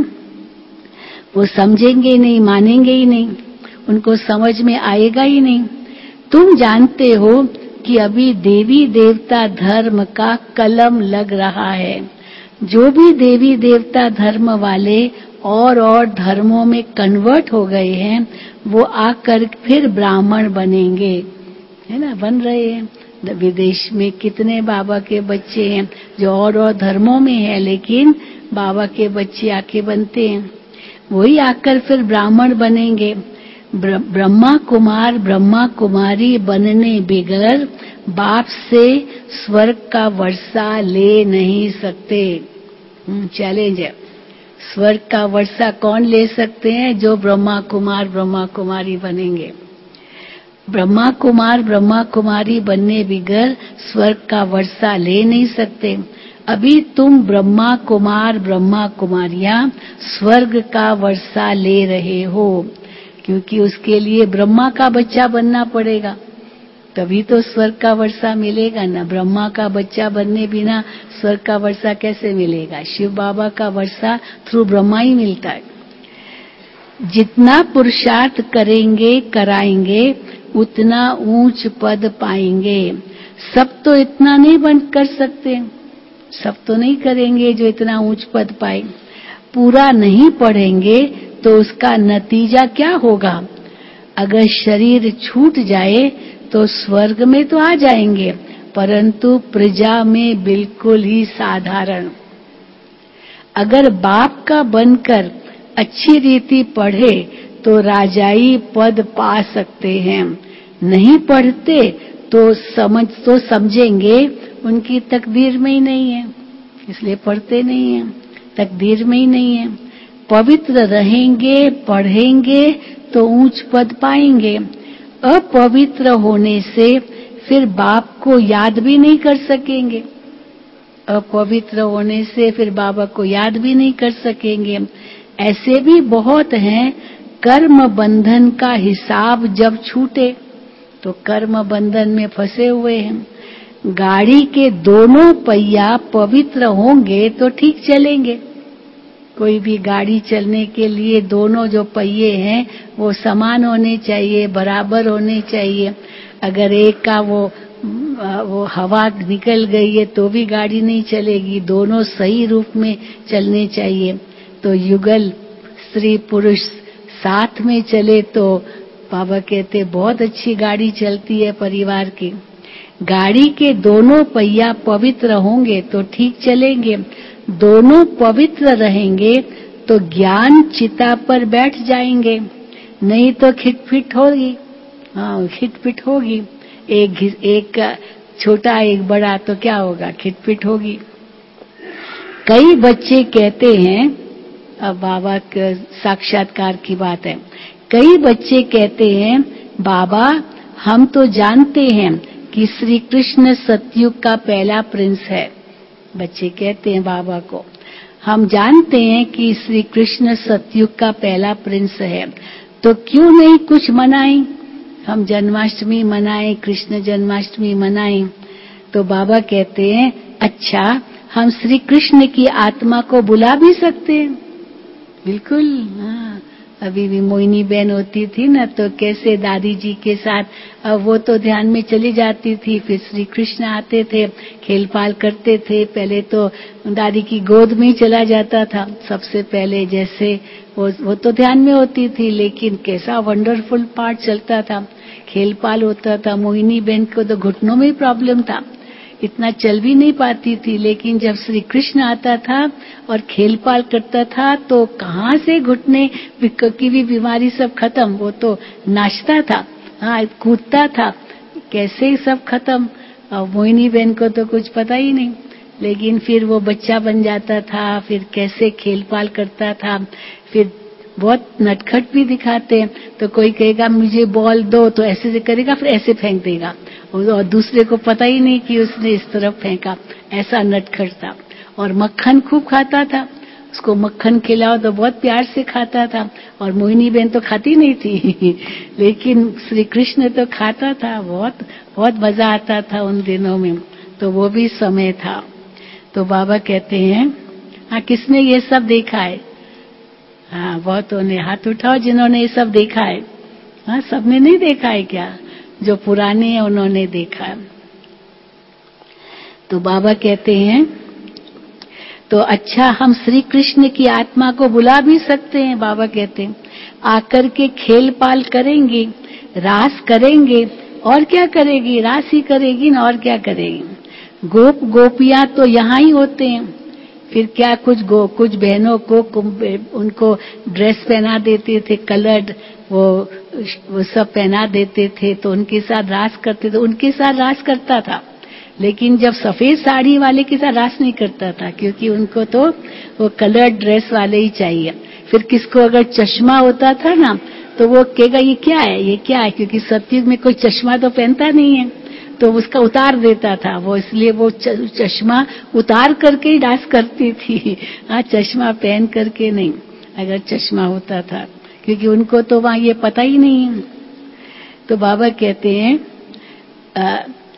वो समझेंगे नहीं, मानेंगे ही नहीं, उनको समझ में आएगा ही नहीं। तुम जानते हो कि अभी देवी देवता धर्म का कलम लग रहा है। जो भी देवी देवता धर्म वाले और और धर्मों में कन्वर्ट हो गए हैं, वो आकर फिर ब्राह्मण बनेंगे, है ना, बन रहे हैं। विदेश में कितने बाबा के बच्चे हैं जो और और धर्मों में है, लेकिन बाबा के बच्चे आके बनते हैं, वही आकर फिर ब्राह्मण बनेंगे। ब्रह्मा कुमार ब्रह्मा कुमारी बनने बिगर बाप से स्वर्ग का वर्षा ले नहीं सकते। चैलेंज है। स्वर्ग का वर्षा कौन ले सकते हैं? जो ब्रह्मा कुमार ब्रह्मा कुमारी बनेंगे। ब्रह्मा कुमार ब्रह्मा कुमारी बनने बिगर स्वर्ग का वर्षा ले नहीं सकते। अभी तुम ब्रह्मा कुमार ब्रह्मा कुमारियां स्वर्ग का वर्षा ले रहे हो, क्योंकि उसके लिए ब्रह्मा का बच्चा बनना पड़ेगा, तभी तो स्वर्ग का वर्षा मिलेगा ना। ब्रह्मा का बच्चा बनने बिना स्वर्ग का वर्षा कैसे मिलेगा? शिव बाबा का वर्षा थ्रू ब्रह्मा ही मिलता है। जितना पुरुषार्थ करेंगे कराएंगे उतना ऊंच पद पाएंगे। सब तो इतना नहीं बन कर सकते, सब तो नहीं करेंगे जो इतना ऊंच पद पाए। पूरा नहीं पढ़ेंगे तो उसका नतीजा क्या होगा? अगर शरीर छूट जाए तो स्वर्ग में तो आ जाएंगे, परंतु प्रजा में बिल्कुल ही साधारण। अगर बाप का बनकर अच्छी रीति पढ़े तो राजाई पद पा सकते हैं। नहीं पढ़ते तो समझ तो समझेंगे उनकी तकदीर में ही नहीं है, इसलिए पढ़ते नहीं है, तकदीर में ही नहीं है। पवित्र रहेंगे पढ़ेंगे तो ऊंच पद पाएंगे। अपवित्र होने से फिर बाप को याद भी नहीं कर सकेंगे। अपवित्र होने से फिर बाबा को याद भी नहीं कर सकेंगे। ऐसे भी बहुत हैं, कर्म बंधन का हिसाब जब छूटे तो कर्म बंधन में फंसे हुए हैं। गाड़ी के दोनों पहिया पवित्र होंगे तो ठीक चलेंगे। कोई भी गाड़ी चलने के लिए दोनों जो पहिए हैं वो समान होने चाहिए, बराबर होने चाहिए। अगर एक का वो वो हवा निकल गई है तो भी गाड़ी नहीं चलेगी, दोनों सही रूप में चलने चाहिए। तो युगल स्त्री पुरुष साथ में चले तो बाबा कहते बहुत अच्छी गाड़ी चलती है परिवार की। गाड़ी के दोनों पहिया पवित्र होंगे तो ठीक चलेंगे, दोनों पवित्र रहेंगे तो ज्ञान चिता पर बैठ जाएंगे, नहीं तो खिटपिट होगी। हाँ, खिटपिट होगी। एक एक छोटा एक बड़ा तो क्या होगा, खिटपिट होगी। कई बच्चे कहते हैं, अब बाबा के साक्षात्कार की बात है, कई बच्चे कहते हैं बाबा हम तो जानते हैं कि श्री कृष्ण सतयुग का पहला प्रिंस है। बच्चे कहते हैं बाबा को, हम जानते हैं कि श्री कृष्ण सतयुग का पहला प्रिंस है, तो क्यों नहीं कुछ मनाएं, हम जन्माष्टमी मनाएं, कृष्ण जन्माष्टमी मनाएं। तो बाबा कहते हैं अच्छा हम श्री कृष्ण की आत्मा को बुला भी सकते हैं। बिल्कुल, हाँ। अभी भी मोहिनी बहन होती थी ना तो कैसे दादी जी के साथ, अब वो तो ध्यान में चली जाती थी, फिर श्री कृष्ण आते थे, खेल पाल करते थे। पहले तो दादी की गोद में ही चला जाता था सबसे पहले, जैसे वो वो तो ध्यान में होती थी, लेकिन कैसा वंडरफुल पार्ट चलता था, खेल पाल होता था। मोहिनी बहन को तो घुटनों में प्रॉब्लम था, इतना चल भी नहीं पाती थी, लेकिन जब श्री कृष्ण आता था और खेल पाल करता था तो कहाँ से घुटने की भी बीमारी सब खत्म, वो तो नाचता था, हाँ कूदता था, कैसे सब खत्म। और मोहिनी बहन को तो कुछ पता ही नहीं, लेकिन फिर वो बच्चा बन जाता था, फिर कैसे खेल पाल करता था, फिर बहुत नटखट भी दिखाते हैं। तो कोई कहेगा मुझे बॉल दो तो ऐसे से करेगा, फिर ऐसे फेंक देगा और दूसरे को पता ही नहीं कि उसने इस तरफ फेंका, ऐसा नटखट था। और मक्खन खूब खाता था, उसको मक्खन खिलाओ तो बहुत प्यार से खाता था, और मोहिनी बहन तो खाती नहीं थी लेकिन श्री कृष्ण तो खाता था, बहुत बहुत मजा आता था उन दिनों में। तो वो भी समय था। तो बाबा कहते हैं हाँ किसने ये सब देखा है, हाँ बहुतों ने हाथ उठाओ जिन्होंने ये सब देखा है। हाँ सबने नहीं देखा है क्या, जो पुराने हैं उन्होंने देखा है। तो बाबा कहते हैं तो अच्छा हम श्री कृष्ण की आत्मा को बुला भी सकते हैं। बाबा कहते हैं आकर के खेल पाल करेंगे, रास करेंगे, और क्या करेगी, रास ही करेगी ना, और क्या करेगी। गोप गोपियां तो यहाँ ही होते हैं, फिर क्या कुछ गो कुछ बहनों को उनको ड्रेस पहना देते थे, कलर्ड वो वो सब पहना देते थे, तो उनके साथ रास करते थे, उनके साथ रास करता था। लेकिन जब सफेद साड़ी वाले के साथ रास नहीं करता था, क्योंकि उनको तो वो कलर्ड ड्रेस वाले ही चाहिए। फिर किसको अगर चश्मा होता था ना तो वो कहेगा ये क्या है, ये क्या है, क्योंकि सतयुग में कोई चश्मा तो पहनता नहीं है, तो उसका उतार देता था वो, इसलिए वो चश्मा उतार करके ही डांस करती थी, हाँ चश्मा पहन करके नहीं, अगर चश्मा होता था, क्योंकि उनको तो वहां ये पता ही नहीं है। तो बाबा कहते हैं आ,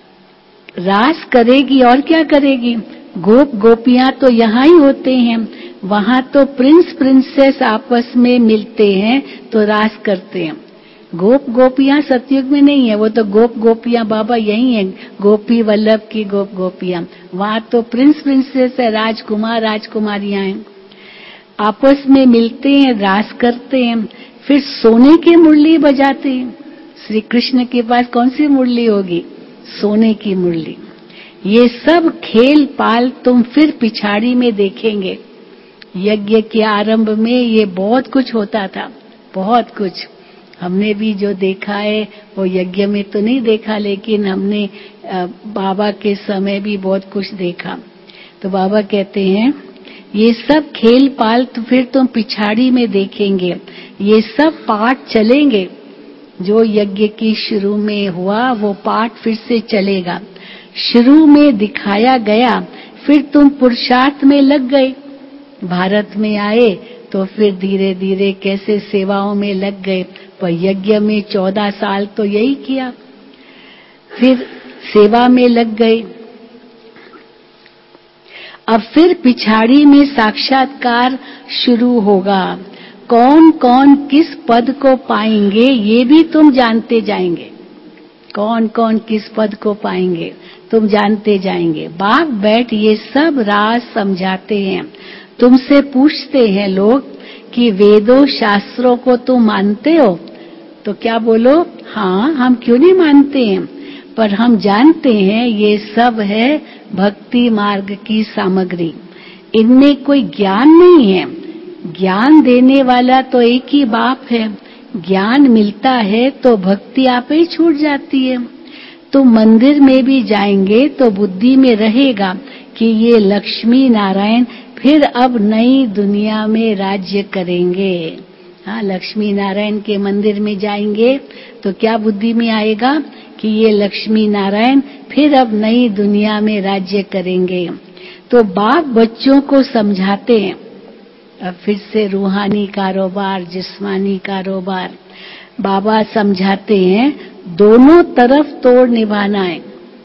रास करेगी और क्या करेगी, गोप गोपियां तो यहाँ ही होते हैं, वहां तो प्रिंस प्रिंसेस आपस में मिलते हैं तो रास करते हैं। गोप गोपियां सतयुग में नहीं है, वो तो गोप गोपियां बाबा यही है, गोपी वल्लभ की गोप गोपियां, वहां तो प्रिंस प्रिंसेस है, राजकुमार राजकुमारियां हैं, आपस में मिलते हैं, रास करते हैं, फिर सोने की मुरली बजाते हैं। श्री कृष्ण के पास कौन सी मुरली होगी, सोने की मुरली। ये सब खेल पाल तुम फिर पिछाड़ी में देखेंगे। यज्ञ के आरंभ में ये बहुत कुछ होता था, बहुत कुछ हमने भी जो देखा है वो यज्ञ में तो नहीं देखा, लेकिन हमने बाबा के समय भी बहुत कुछ देखा। तो बाबा कहते हैं ये सब खेल पाल तो फिर तुम पिछाड़ी में देखेंगे, ये सब पाठ चलेंगे, जो यज्ञ की शुरू में हुआ वो पाठ फिर से चलेगा। शुरू में दिखाया गया, फिर तुम पुरुषार्थ में लग गए, भारत में आए तो फिर धीरे धीरे कैसे सेवाओं में लग गए, पर यज्ञ में चौदह साल तो यही किया, फिर सेवा में लग गए, अब फिर पिछाड़ी में साक्षात्कार शुरू होगा। कौन कौन किस पद को पाएंगे ये भी तुम जानते जाएंगे। कौन कौन किस पद को पाएंगे तुम जानते जाएंगे। बाप बैठ ये सब राज समझाते हैं। तुमसे पूछते हैं लोग कि वेदों शास्त्रों को तुम मानते हो, तो क्या बोलो, हाँ हम क्यों नहीं मानते हैं, पर हम जानते हैं ये सब है भक्ति मार्ग की सामग्री। इनमें कोई ज्ञान नहीं है। ज्ञान देने वाला तो एक ही बाप है। ज्ञान मिलता है तो भक्ति आप ही छूट जाती है। तो मंदिर में भी जाएंगे तो बुद्धि में रहेगा कि ये लक्ष्मी नारायण फिर अब नई दुनिया में राज्य करेंगे। हाँ, लक्ष्मी नारायण के मंदिर में जाएंगे तो क्या बुद्धि में आएगा कि ये लक्ष्मी नारायण फिर अब नई दुनिया में राज्य करेंगे। तो बाप बच्चों को समझाते हैं। अब फिर से रूहानी कारोबार, जिस्मानी कारोबार, बाबा समझाते हैं दोनों तरफ तोड़ निभाना है।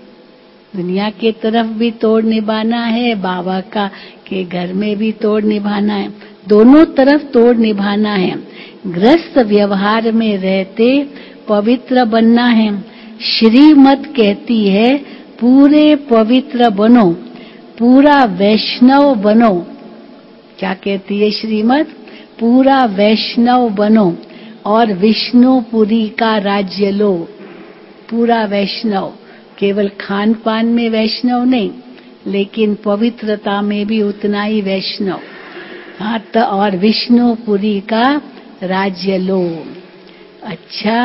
दुनिया के तरफ भी तोड़ निभाना है, बाबा का के घर में भी तोड़ निभाना है। दोनों तरफ तोड़ निभाना है। ग्रस्त व्यवहार में रहते पवित्र बनना है। श्रीमत कहती है पूरे पवित्र बनो, पूरा वैष्णव बनो। क्या कहती है श्रीमत? पूरा वैष्णव बनो और विष्णुपुरी का राज्य लो। पूरा वैष्णव, केवल खान पान में वैष्णव नहीं, लेकिन पवित्रता में भी उतना ही वैष्णव। हाँ, तो और विष्णुपुरी का राज्य लो। अच्छा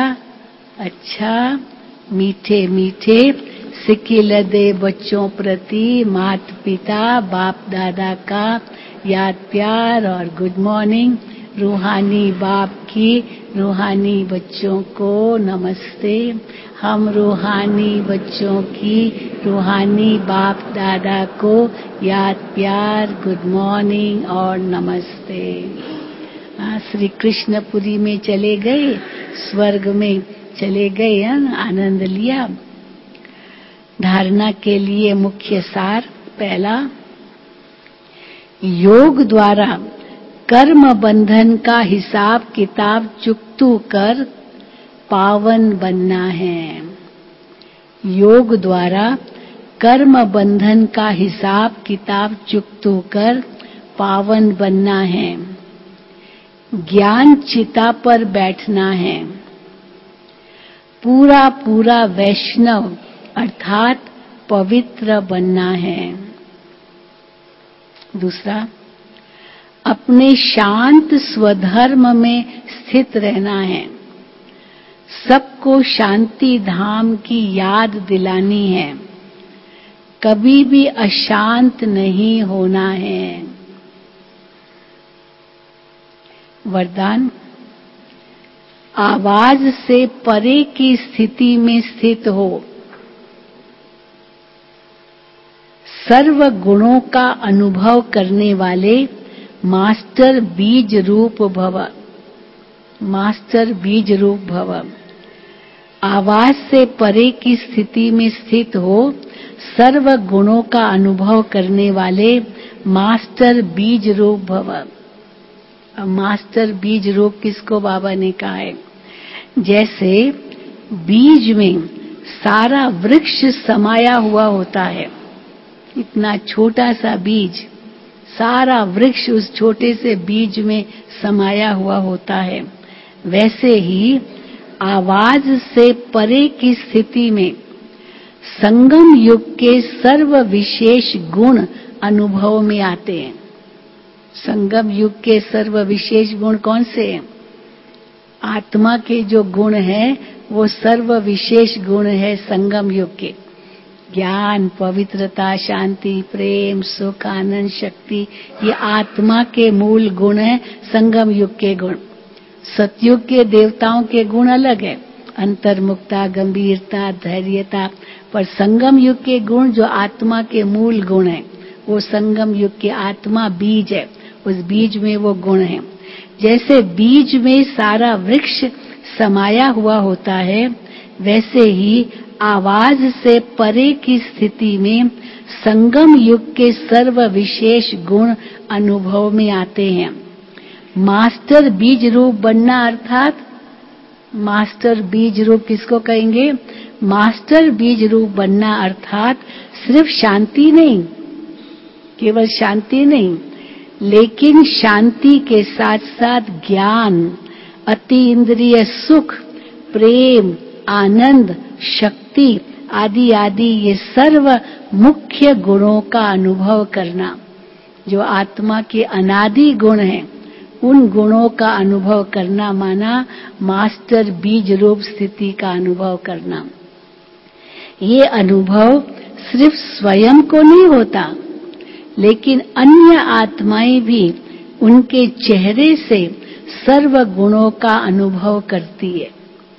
अच्छा, मीठे मीठे सिकिल दे बच्चों प्रति माता पिता बाप दादा का याद प्यार और गुड मॉर्निंग। रूहानी बाप की रूहानी बच्चों को नमस्ते। हम रूहानी बच्चों की रूहानी बाप दादा को याद प्यार, गुड मॉर्निंग और नमस्ते। हाँ, श्री कृष्णपुरी में चले गए, स्वर्ग में चले गए, आनंद लिया। धारणा के लिए मुख्य सार पहला, योग द्वारा कर्म बंधन का हिसाब किताब चुकतू कर पावन बनना है। योग द्वारा कर्म बंधन का हिसाब किताब चुकतू कर पावन बनना है। ज्ञान चिता पर बैठना है। पूरा पूरा वैष्णव अर्थात पवित्र बनना है। दूसरा, अपने शांत स्वधर्म में स्थित रहना है। सबको शांति धाम की याद दिलानी है। कभी भी अशांत नहीं होना है। वरदान, आवाज से परे की स्थिति में स्थित हो। सर्व गुणों का अनुभव करने वाले मास्टर बीज रूप भव। मास्टर बीज रूप भव। आवाज से परे की स्थिति में स्थित हो, सर्व गुणों का अनुभव करने वाले मास्टर बीज रूप भव। मास्टर बीज रूप किसको बाबा ने कहा है? जैसे बीज में सारा वृक्ष समाया हुआ होता है। इतना छोटा सा बीज, सारा वृक्ष उस छोटे से बीज में समाया हुआ होता है। वैसे ही आवाज से परे की स्थिति में संगम युग के सर्व विशेष गुण अनुभव में आते हैं। संगम युग के सर्व विशेष गुण कौन से हैं? आत्मा के जो गुण हैं वो सर्व विशेष गुण है संगम युग के। ज्ञान, पवित्रता, शांति, प्रेम, सुख, आनंद, शक्ति, ये आत्मा के मूल गुण है। संगम युग के गुण। सतयुग के देवताओं के गुण अलग है, अंतर्मुखता, गंभीरता, धैर्यता। पर संगम युग के गुण जो आत्मा के मूल गुण है, वो संगम युग के आत्मा बीज है, उस बीज में वो गुण है। जैसे बीज में सारा वृक्ष समाया हुआ होता है, वैसे ही आवाज से परे की स्थिति में संगम युग के सर्व विशेष गुण अनुभव में आते हैं। मास्टर बीज रूप बनना अर्थात मास्टर बीज रूप किसको कहेंगे? मास्टर बीज रूप बनना अर्थात सिर्फ शांति नहीं, केवल शांति नहीं, लेकिन शांति के साथ साथ ज्ञान, अति इंद्रिय सुख, प्रेम, आनंद, शक्ति आदि आदि ये सर्व मुख्य गुणों का अनुभव करना, जो आत्मा के अनादि गुण हैं, उन गुणों का अनुभव करना माना मास्टर बीज रूप स्थिति का अनुभव करना। ये अनुभव सिर्फ स्वयं को नहीं होता, लेकिन अन्य आत्माएं भी उनके चेहरे से सर्व गुणों का अनुभव करती है।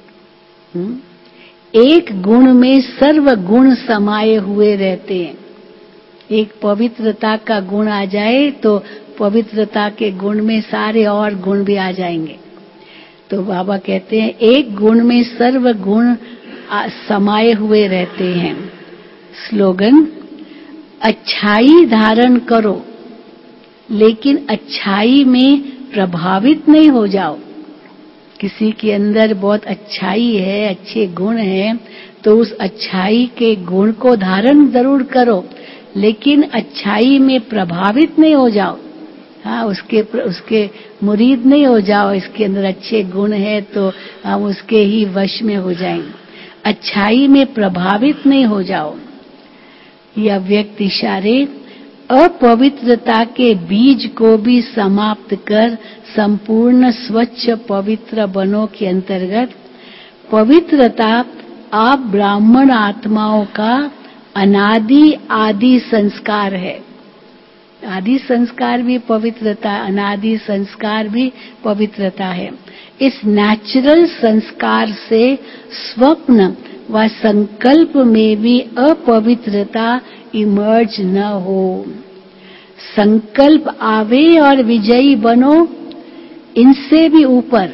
एक गुण में सर्व गुण समाये हुए रहते हैं। एक पवित्रता का गुण आ जाए तो पवित्रता के गुण में सारे और गुण भी आ जाएंगे। तो बाबा कहते हैं एक गुण में सर्व गुण समाये हुए रहते हैं। स्लोगन, अच्छाई धारण करो लेकिन अच्छाई में प्रभावित नहीं हो जाओ। किसी के अंदर बहुत अच्छाई है, अच्छे गुण हैं, तो उस अच्छाई के गुण को धारण जरूर करो, लेकिन अच्छाई में प्रभावित नहीं हो जाओ। हाँ, उसके उसके मुरीद नहीं हो जाओ। इसके अंदर अच्छे गुण है तो हम उसके ही वश में हो जाएंगे। अच्छाई में प्रभावित नहीं हो जाओ। ये अव्यक्त इशारे अपवित्रता के बीज को भी समाप्त कर संपूर्ण स्वच्छ पवित्र बनो के अंतर्गत पवित्रता आप ब्राह्मण आत्माओं का अनादि आदि संस्कार है। आदि संस्कार भी पवित्रता, अनादि संस्कार भी पवित्रता है। इस नेचुरल संस्कार से स्वप्न व संकल्प में भी अपवित्रता इमर्ज न हो। संकल्प आवे और विजयी बनो, इनसे भी ऊपर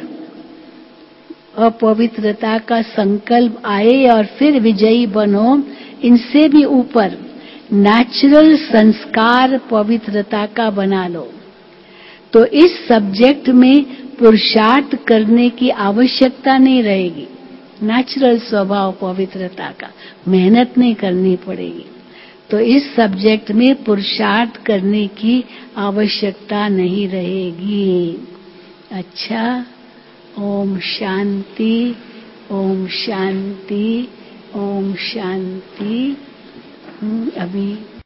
अपवित्रता का संकल्प आए और फिर विजयी बनो, इनसे भी ऊपर नेचुरल संस्कार पवित्रता का बना लो। तो इस सब्जेक्ट में पुरुषार्थ करने की आवश्यकता नहीं रहेगी। नेचुरल स्वभाव पवित्रता का, मेहनत नहीं करनी पड़ेगी। तो इस सब्जेक्ट में पुरुषार्थ करने की आवश्यकता नहीं रहेगी। अच्छा, ओम शांति, ओम शांति, ओम शांति। अभी